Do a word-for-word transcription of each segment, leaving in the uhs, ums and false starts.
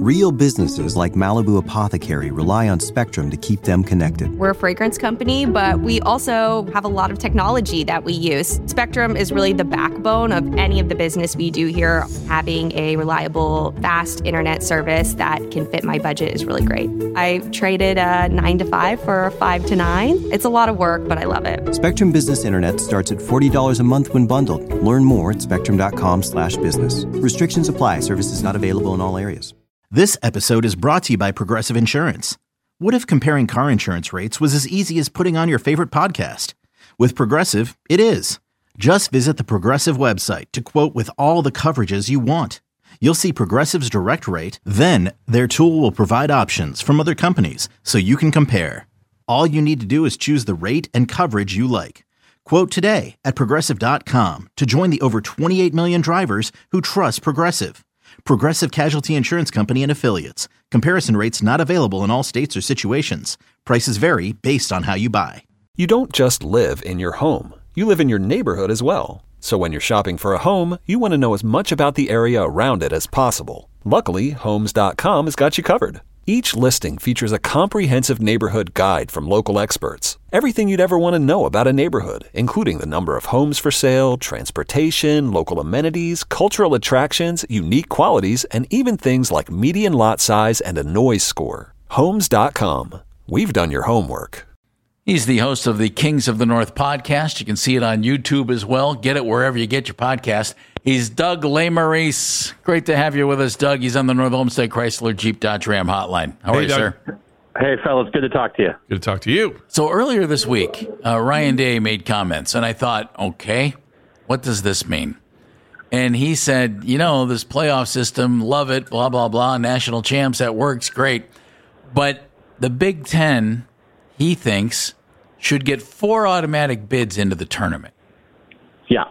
Real businesses like Malibu Apothecary rely on Spectrum to keep them connected. We're a fragrance company, but we also have a lot of technology that we use. Spectrum is really the backbone of any of the business we do here. Having a reliable, fast internet service that can fit my budget is really great. I traded a nine to five for a five to nine. It's a lot of work, but I love it. Spectrum Business Internet starts at forty dollars a month when bundled. Learn more at spectrum.com slash business. Restrictions apply. Services not available in all areas. This episode is brought to you by Progressive Insurance. What if comparing car insurance rates was as easy as putting on your favorite podcast? With Progressive, it is. Just visit the Progressive website to quote with all the coverages you want. You'll see Progressive's direct rate, then their tool will provide options from other companies so you can compare. All you need to do is choose the rate and coverage you like. Quote today at progressive dot com to join the over twenty-eight million drivers who trust Progressive. Progressive Casualty Insurance Company and Affiliates. Comparison rates not available in all states or situations. Prices vary based on how you buy. You don't just live in your home. You live in your neighborhood as well. So when you're shopping for a home, you want to know as much about the area around it as possible. Luckily, Homes dot com has got you covered. Each listing features a comprehensive neighborhood guide from local experts. Everything you'd ever want to know about a neighborhood, including the number of homes for sale, transportation, local amenities, cultural attractions, unique qualities, and even things like median lot size and a noise score. Homes dot com. We've done your homework. He's the host of the Kings of the North podcast. You can see it on YouTube as well. Get it wherever you get your podcast. He's Doug Lesmerises. Great to have you with us, Doug. He's on the North Olmsted Chrysler Jeep Dodge Ram hotline. How hey, are you, Doug. sir? Hey, fellas. Good to talk to you. Good to talk to you. So earlier this week, uh, Ryan Day made comments, and I thought, okay, what does this mean? And he said, you know, this playoff system, love it, blah, blah, blah, national champs, that works, great. But the Big Ten, he thinks, should get four automatic bids into the tournament. Yeah.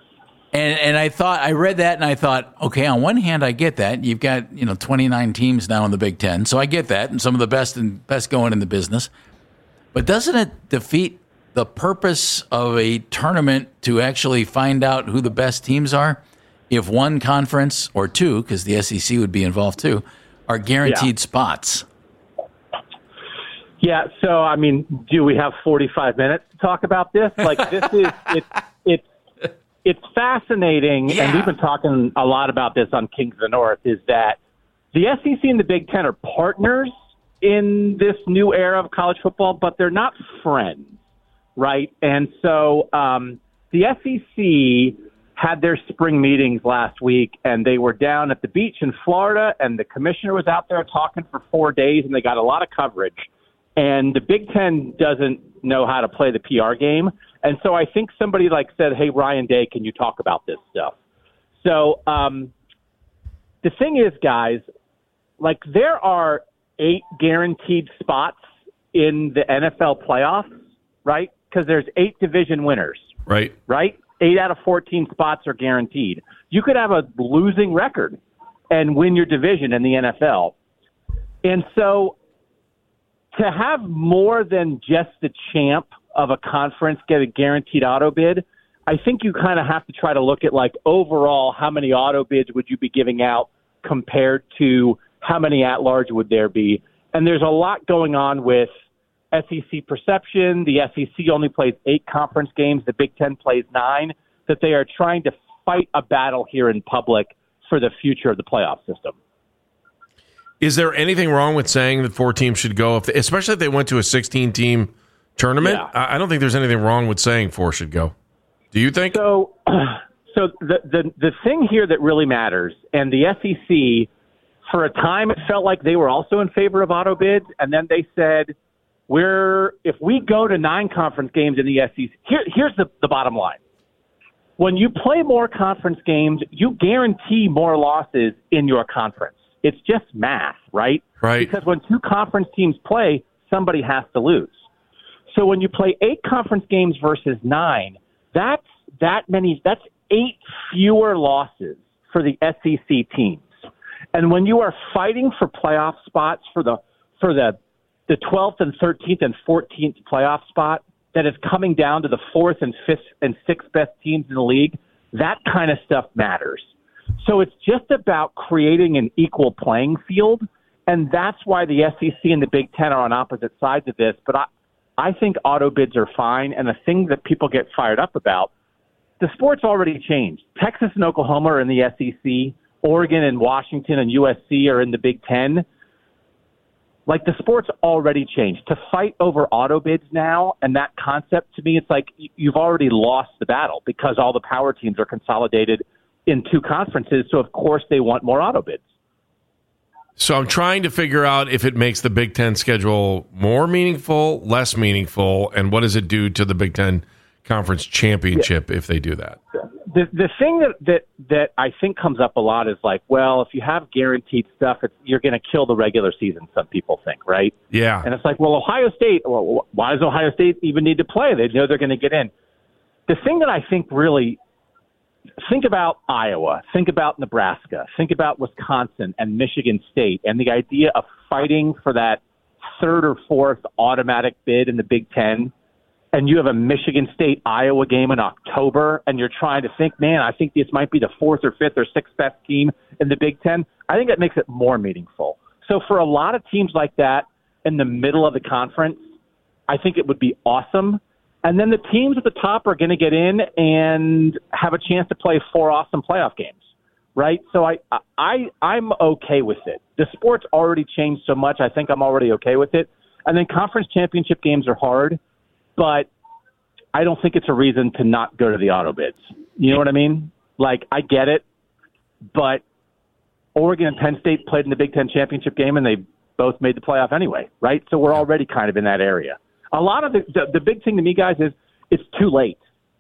And and I thought, I read that and I thought, okay, on one hand, I get that. You've got, you know, twenty-nine teams now in the Big Ten. So I get that, and some of the best and best going in the business. But doesn't it defeat the purpose of a tournament to actually find out who the best teams are if one conference or two, because the S E C would be involved too, are guaranteed yeah. spots? Yeah, so, I mean, do we have forty-five minutes to talk about this? Like, this is, it's, it's, it's fascinating, yeah. and we've been talking a lot about this on Kings of the North, is that the S E C and the Big Ten are partners in this new era of college football, but they're not friends, right? And so um, the S E C had their spring meetings last week, and they were down at the beach in Florida, and the commissioner was out there talking for four days, and they got a lot of coverage. And the Big Ten doesn't know how to play the P R game. And so I think somebody like said, hey, Ryan Day, can you talk about this stuff? So um, the thing is, guys, like there are eight guaranteed spots in the N F L playoffs, right? Because there's eight division winners. Right. Right? Eight out of fourteen spots are guaranteed. You could have a losing record and win your division in the N F L. And so to have more than just the champ of a conference get a guaranteed auto bid, I think you kind of have to try to look at, like, overall, how many auto bids would you be giving out compared to how many at-large would there be? And there's a lot going on with S E C perception. The S E C only plays eight conference games. The Big Ten plays nine, that they are trying to fight a battle here in public for the future of the playoff system. Is there anything wrong with saying that four teams should go, if they, especially if they went to a sixteen-team tournament? Yeah. I don't think there's anything wrong with saying four should go. Do you think? So, so the, the the thing here that really matters, and the S E C, for a time, it felt like they were also in favor of auto bids, and then they said, "We're if we go to nine conference games in the S E C." Here, here's the, the bottom line: when you play more conference games, you guarantee more losses in your conference. It's just math, right? Right. Because when two conference teams play, somebody has to lose. So when you play eight conference games versus nine, that's that many. That's eight fewer losses for the S E C teams. And when you are fighting for playoff spots for the for the the twelfth and thirteenth and fourteenth playoff spot, that is coming down to the fourth and fifth and sixth best teams in the league, that kind of stuff matters. So it's just about creating an equal playing field, and that's why the S E C and the Big Ten are on opposite sides of this. But I, I think auto bids are fine, and the thing that people get fired up about, the sport's already changed. Texas and Oklahoma are in the S E C. Oregon and Washington and U S C are in the Big Ten. Like, the sport's already changed. To fight over auto bids now and that concept, to me, it's like you've already lost the battle because all the power teams are consolidated in two conferences. So, of course, they want more auto bids. So I'm trying to figure out if it makes the Big Ten schedule more meaningful, less meaningful, and what does it do to the Big Ten Conference Championship yeah. if they do that? The the thing that, that, that I think comes up a lot is like, well, if you have guaranteed stuff, it's, you're going to kill the regular season, some people think, right? Yeah. And it's like, well, Ohio State, well, why does Ohio State even need to play? They know they're going to get in. The thing that I think really, think about Iowa, think about Nebraska, think about Wisconsin and Michigan State, and the idea of fighting for that third or fourth automatic bid in the Big Ten. And you have a Michigan State-Iowa game in October, and you're trying to think, man, I think this might be the fourth or fifth or sixth best team in the Big Ten. I think that makes it more meaningful. So for a lot of teams like that in the middle of the conference, I think it would be awesome. And then the teams at the top are going to get in and have a chance to play four awesome playoff games, right? So I, I, I'm okay with it. The sport's already changed so much, I think I'm already okay with it. And then conference championship games are hard. But I don't think it's a reason to not go to the auto bids. You know what I mean? Like, I get it, but Oregon and Penn State played in the Big Ten championship game, and they both made the playoff anyway, right? So we're already kind of in that area. A lot of the the, the big thing to me, guys, is it's too late.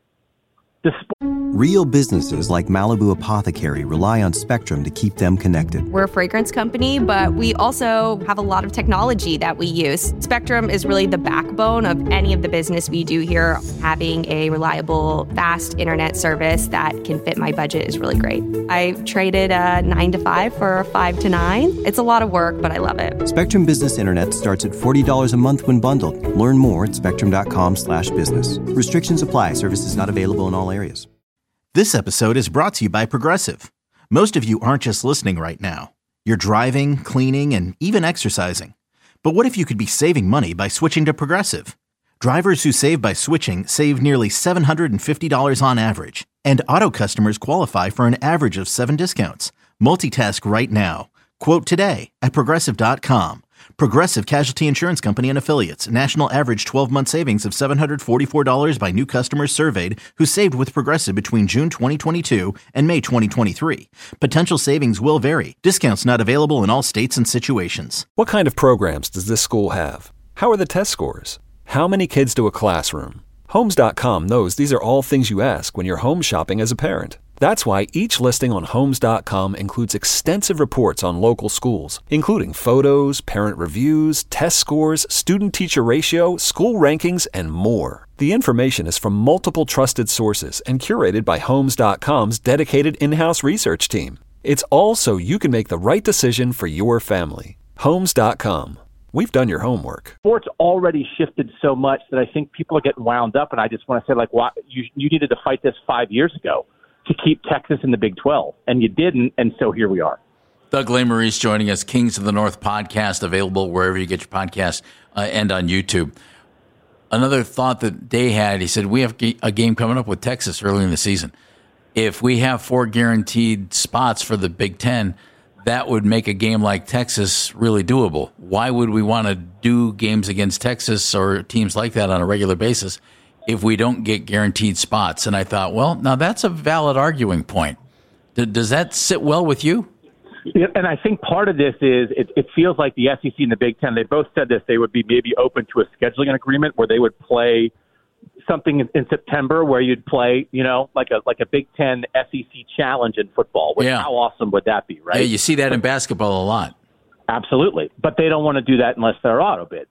The sp- Real businesses like Malibu Apothecary rely on Spectrum to keep them connected. We're a fragrance company, but we also have a lot of technology that we use. Spectrum is really the backbone of any of the business we do here. Having a reliable, fast internet service that can fit my budget is really great. I traded a nine to five for a five to nine. It's a lot of work, but I love it. Spectrum Business Internet starts at forty dollars a month when bundled. Learn more at spectrum.com slash business. Restrictions apply. Services not available in all areas. This episode is brought to you by Progressive. Most of you aren't just listening right now. You're driving, cleaning, and even exercising. But what if you could be saving money by switching to Progressive? Drivers who save by switching save nearly seven hundred fifty dollars on average. And auto customers qualify for an average of seven discounts. Multitask right now. Quote today at Progressive dot com. Progressive Casualty Insurance Company and Affiliates. National average twelve-month savings of seven hundred forty-four dollars by new customers surveyed who saved with Progressive between June twenty twenty-two and May twenty twenty-three. Potential savings will vary. Discounts not available in all states and situations. What kind of programs does this school have? How are the test scores? How many kids do a classroom? Homes dot com knows these are all things you ask when you're home shopping as a parent. That's why each listing on Homes dot com includes extensive reports on local schools, including photos, parent reviews, test scores, student-teacher ratio, school rankings, and more. The information is from multiple trusted sources and curated by Homes dot com's dedicated in-house research team. It's all so you can make the right decision for your family. Homes dot com. We've done your homework. Sports already shifted so much that I think people are getting wound up, and I just want to say, like, why, you, you needed to fight this five years ago to keep Texas in the Big twelve, and you didn't, and so here we are. Doug Lesmerises joining us, Kings of the North podcast, available wherever you get your podcasts uh, and on YouTube. Another thought that Day had, he said, we have a game coming up with Texas early in the season. If we have four guaranteed spots for the Big Ten, that would make a game like Texas really doable. Why would we want to do games against Texas or teams like that on a regular basis if we don't get guaranteed spots? And I thought, well, now that's a valid arguing point. D- does that sit well with you? Yeah, and I think part of this is it, it feels like the S E C and the Big Ten, they both said this, they would be maybe open to a scheduling agreement where they would play something in, in September where you'd play, you know, like a like a Big Ten S E C challenge in football. Which, yeah. How awesome would that be, right? Yeah, you see that in basketball a lot. Absolutely. But they don't want to do that unless they're auto bids.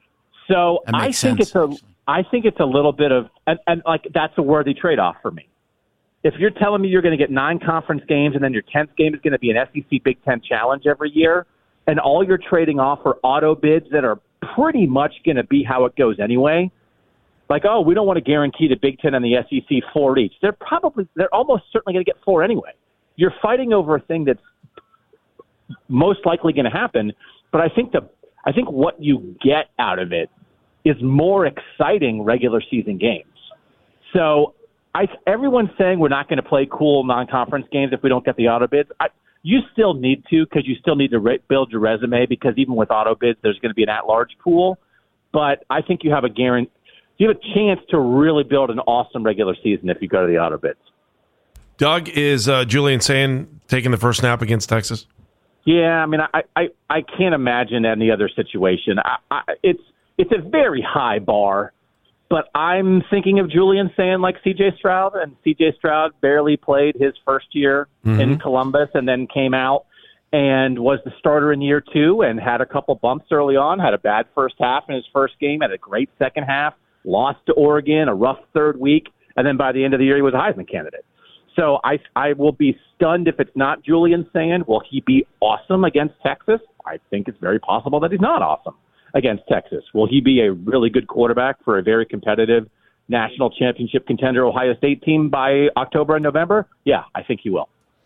So I think sense, it's a actually. I think it's a little bit of and, and like that's a worthy trade-off for me. If you're telling me you're going to get nine conference games and then your tenth game is going to be an S E C Big Ten challenge every year, and all you're trading off are auto bids that are pretty much going to be how it goes anyway, like, oh, we don't want to guarantee the Big Ten and the S E C four each. They're probably, they're almost certainly going to get four anyway. you're fighting over a thing that's most likely going to happen. But I think the I think what you get out of it is more exciting regular season games. So I, everyone's saying we're not going to play cool non-conference games if we don't get the auto bids. I, you still need to, because you still need to re- build your resume, because even with auto bids, there's going to be an at-large pool. But I think you have a guarantee, you have a chance to really build an awesome regular season if you go to the auto bids. Doug, is uh, Julian Sand taking the first snap against Texas? Yeah, I mean, I, I, I can't imagine any other situation. I, I, it's it's a very high bar, but I'm thinking of Julian Sand like C J Stroud, and C J Stroud barely played his first year mm-hmm. in Columbus and then came out and was the starter in year two and had a couple bumps early on, had a bad first half in his first game, had a great second half, lost to Oregon, a rough third week, and then by the end of the year he was a Heisman candidate. So I, I will be stunned if it's not Julian Sand. Will he be awesome against Texas? I think it's very possible that he's not awesome against Texas. Will he be a really good quarterback for a very competitive national championship contender Ohio State team by October and November? Yeah, I think he will.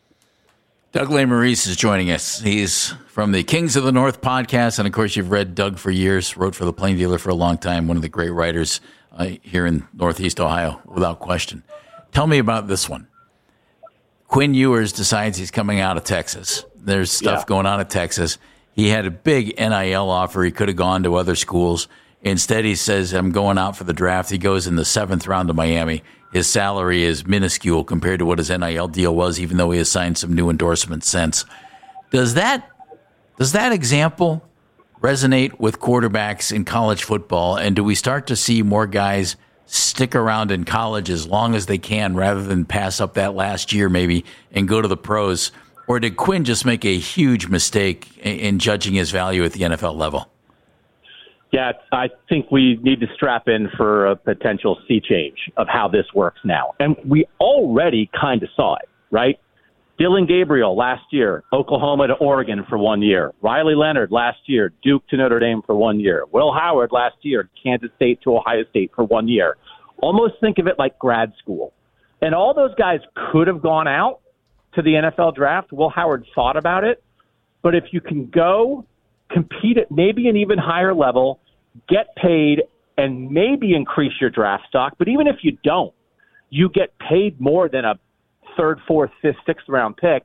Doug Lesmerises is joining us. He's from the Kings of the North podcast, and of course you've read Doug for years, wrote for the Plain Dealer for a long time, one of the great writers uh, here in Northeast Ohio, without question. Tell me about this one. Quinn Ewers decides he's coming out of Texas. There's stuff yeah. going on at Texas. He had a big N I L offer. He could have gone to other schools. Instead, he says, I'm going out for the draft. He goes in the seventh round to Miami. His salary is minuscule compared to what his N I L deal was, even though he has signed some new endorsements since. Does that, does that example resonate with quarterbacks in college football? And do we start to see more guys stick around in college as long as they can rather than pass up that last year maybe and go to the pros? Or did Quinn just make a huge mistake in, in judging his value at the N F L level? Yeah, I think we need to strap in for a potential sea change of how this works now. And we already kind of saw it, right? Dylan Gabriel last year, Oklahoma to Oregon for one year. Riley Leonard last year, Duke to Notre Dame for one year. Will Howard last year, Kansas State to Ohio State for one year. Almost think of it like grad school. And all those guys could have gone out to the N F L draft. Will Howard thought about it. But if you can go compete at maybe an even higher level, get paid, and maybe increase your draft stock, but even if you don't, you get paid more than a third, fourth, fifth, sixth round pick.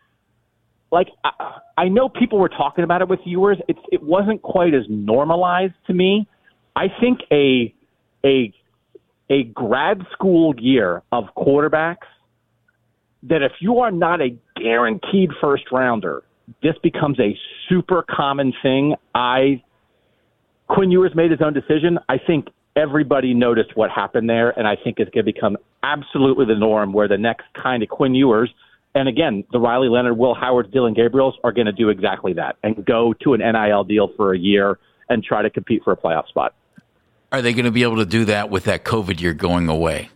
Like, I, I know people were talking about it with Ewers. It, it wasn't quite as normalized to me. I think a a a grad school year of quarterbacks, that if you are not a guaranteed first rounder, this becomes a super common thing. I Quinn Ewers made his own decision. I think everybody noticed what happened there, and I think it's going to become absolutely the norm where the next kind of Quinn Ewers, and again, the Riley Leonard, Will Howard, Dylan Gabriels are going to do exactly that and go to an N I L deal for a year and try to compete for a playoff spot. Are they going to be able to do that with that COVID year going away?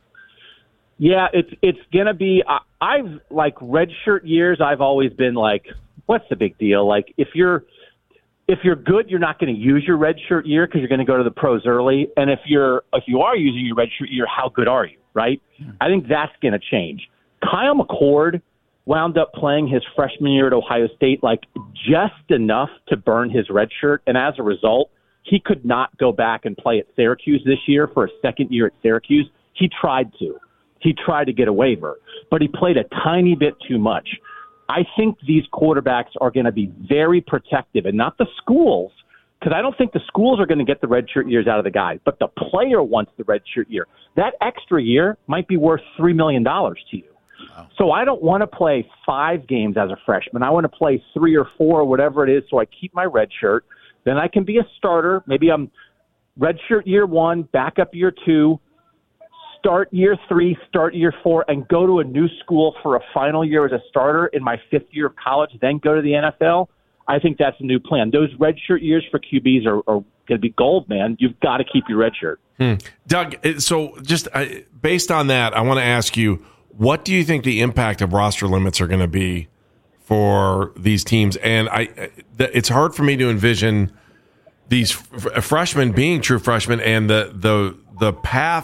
Yeah, it's it's going to be I, I've like redshirt years. I've always been like, what's the big deal? Like if you're If you're good, you're not going to use your redshirt year because you're going to go to the pros early. And if you're if you are using your redshirt year, how good are you, right? Mm-hmm. I think that's going to change. Kyle McCord wound up playing his freshman year at Ohio State like just enough to burn his redshirt, and as a result, he could not go back and play at Syracuse this year for a second year at Syracuse. He tried to. He tried to get a waiver, but he played a tiny bit too much. I think these quarterbacks are going to be very protective, and not the schools, because I don't think the schools are going to get the redshirt years out of the guys, but the player wants the redshirt year. That extra year might be worth three million dollars to you. Wow. So I don't want to play five games as a freshman. I want to play three or four or whatever it is so I keep my red shirt. Then I can be a starter. Maybe I'm redshirt year one, backup year two, start year three, start year four, and go to a new school for a final year as a starter in my fifth year of college, then go to the N F L. I think that's a new plan. Those redshirt years for Q Bs are, are going to be gold, man. You've got to keep your redshirt. Hmm. Doug, so just uh, based on that, I want to ask you, what do you think the impact of roster limits are going to be for these teams? And I, it's hard for me to envision these f- freshmen being true freshmen and the the the path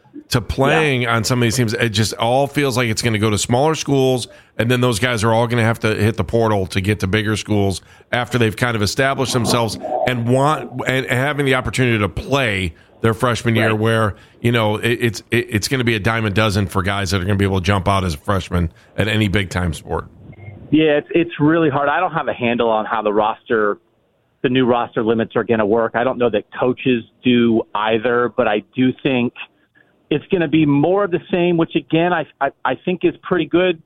to playing yeah. on some of these teams. It just all feels like it's going to go to smaller schools, and then those guys are all going to have to hit the portal to get to bigger schools after they've kind of established themselves and want and having the opportunity to play their freshman year, right. where you know it, it's it, it's going to be a dime a dozen for guys that are going to be able to jump out as a freshman at any big time sport. Yeah, it's it's really hard. I don't have a handle on how the roster, the new roster limits are going to work. I don't know that coaches do either, but I do think it's going to be more of the same, which again I, I I think is pretty good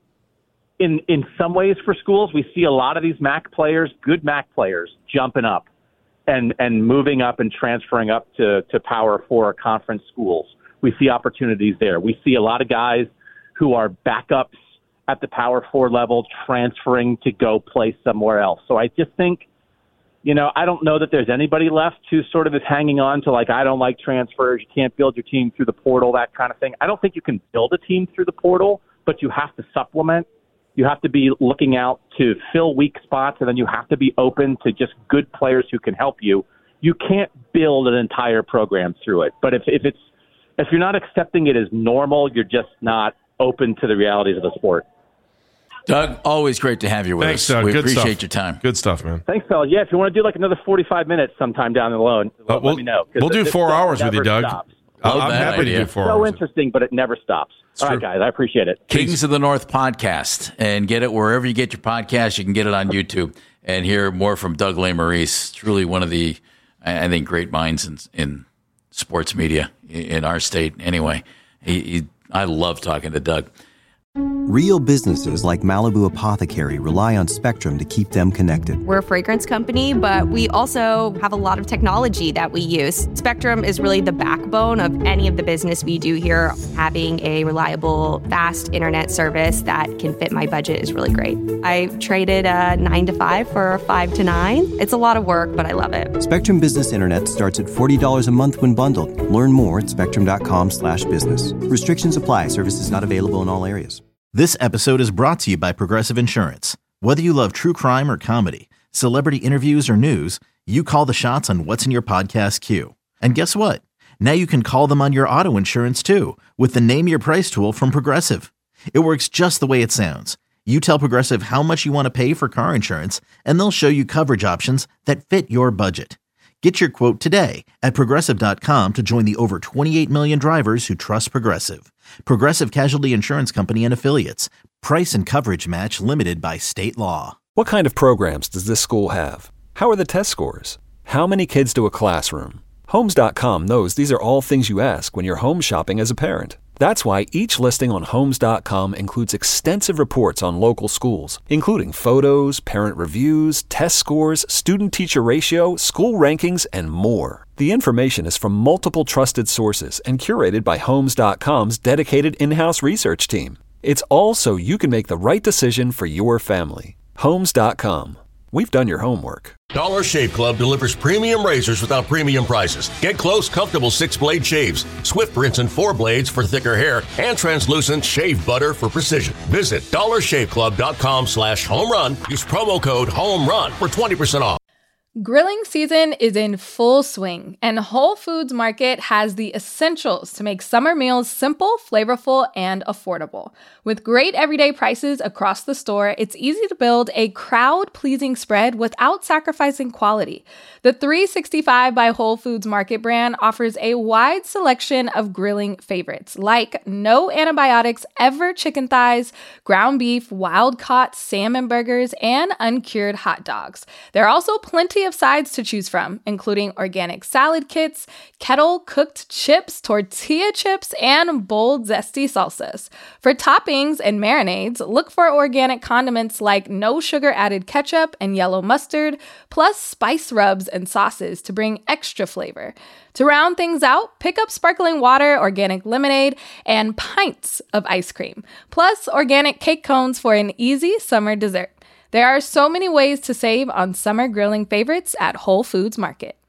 in in some ways for schools. We see a lot of these M A C players, good M A C players, jumping up and and moving up and transferring up to to Power Four conference schools. We see opportunities there. We see a lot of guys who are backups at the Power Four level transferring to go play somewhere else. So I just think, you know, I don't know that there's anybody left who sort of is hanging on to like, I don't like transfers. You can't build your team through the portal, that kind of thing. I don't think you can build a team through the portal, but you have to supplement. You have to be looking out to fill weak spots, and then you have to be open to just good players who can help you. You can't build an entire program through it. But if, if it's if you're not accepting it as normal, you're just not open to the realities of the sport. Doug, always great to have you with Thanks, us. Doug. We Good appreciate stuff. your time. Good stuff, man. Thanks, fellas. Yeah, if you want to do like another forty-five minutes sometime down the road, uh, let we'll, me know. We'll do four hours with you, Doug. Stops. Uh, I'm happy idea. to do four so hours. So interesting, but it never stops. It's All true. right, guys, I appreciate it. Kings of the North podcast, and get it wherever you get your podcast. You can get it on YouTube and hear more from Doug Lesmerises. Truly one of the, I think, great minds in, in sports media in our state. Anyway, he, he, I love talking to Doug. Real businesses like Malibu Apothecary rely on Spectrum to keep them connected. We're a fragrance company, but we also have a lot of technology that we use. Spectrum is really the backbone of any of the business we do here. Having a reliable, fast internet service that can fit my budget is really great. I traded a nine to five for a five to nine. It's a lot of work, but I love it. Spectrum Business Internet starts at forty dollars a month when bundled. Learn more at spectrum.com slash business. Restrictions apply. Services not available in all areas. This episode is brought to you by Progressive Insurance. Whether you love true crime or comedy, celebrity interviews or news, you call the shots on what's in your podcast queue. And guess what? Now you can call them on your auto insurance too with the Name Your Price tool from Progressive. It works just the way it sounds. You tell Progressive how much you want to pay for car insurance, and they'll show you coverage options that fit your budget. Get your quote today at Progressive dot com to join the over twenty-eight million drivers who trust Progressive. Progressive Casualty Insurance Company and Affiliates. Price and coverage match limited by state law. What kind of programs does this school have? How are the test scores? How many kids do a classroom? Homes dot com knows these are all things you ask when you're home shopping as a parent. That's why each listing on Homes dot com includes extensive reports on local schools, including photos, parent reviews, test scores, student-teacher ratio, school rankings, and more. The information is from multiple trusted sources and curated by Homes dot com's dedicated in-house research team. It's all so you can make the right decision for your family. Homes dot com. We've done your homework. Dollar Shave Club delivers premium razors without premium prices. Get close, comfortable six-blade shaves, swift rinse and four blades for thicker hair, and translucent shave butter for precision. Visit dollar shave club dot com slash home run. Use promo code HOMERUN for twenty percent off. Grilling season is in full swing, and Whole Foods Market has the essentials to make summer meals simple, flavorful, and affordable. With great everyday prices across the store, it's easy to build a crowd-pleasing spread without sacrificing quality. The three sixty-five by Whole Foods Market brand offers a wide selection of grilling favorites, like no antibiotics ever chicken thighs, ground beef, wild-caught salmon burgers, and uncured hot dogs. There are also plenty of sides to choose from, including organic salad kits, kettle-cooked chips, tortilla chips, and bold, zesty salsas. For toppings and marinades, look for organic condiments like no sugar-added ketchup and yellow mustard, plus spice rubs and sauces to bring extra flavor. To round things out, pick up sparkling water, organic lemonade, and pints of ice cream, plus organic cake cones for an easy summer dessert. There are so many ways to save on summer grilling favorites at Whole Foods Market.